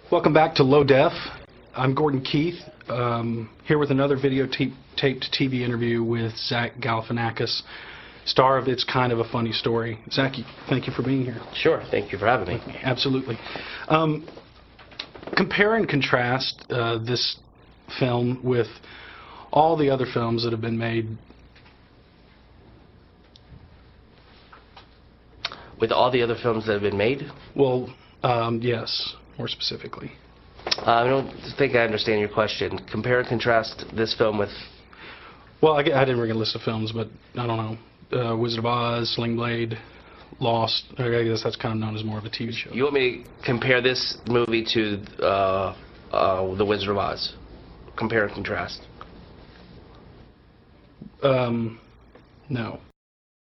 Welcome back to Low Def. I'm Gordon Keith, here with another videotaped TV interview with Zach Galifianakis, star of It's Kind of a Funny Story. Zach, thank you for being here. Sure, thank you for having me. Absolutely. Compare and contrast this film with all the other films that have been made. With all the other films that have been made? Well, yes, more specifically. I don't think I understand your question. Compare and contrast this film with... Well, I didn't bring a list of films, but I don't know. Wizard of Oz, Sling Blade, Lost. I guess that's kind of known as more of a TV show. You want me to compare this movie to The Wizard of Oz? Compare and contrast. No.